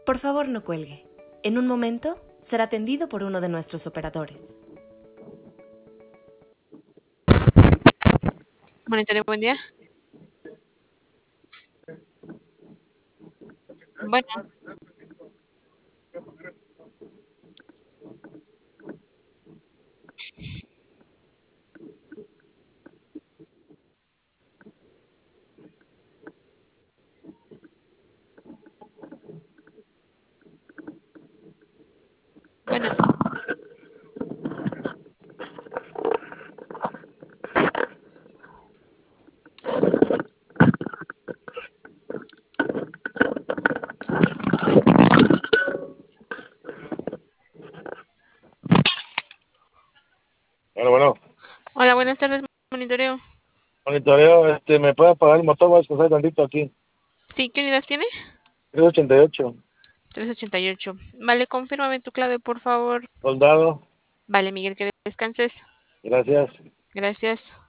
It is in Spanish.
Por favor, no cuelgue. En un momento será atendido por uno de nuestros operadores. Monitoreo, buen día. Bueno, bueno. Bueno, Hola, buenas tardes, monitoreo. monitoreo, ¿me puede apagar el motor? Voy a escoger tantito aquí. Sí, ¿qué unidad tiene? 388. 388. Vale, confírmame tu clave, por favor. Soldado, Vale, Miguel, que descanses. gracias. Gracias.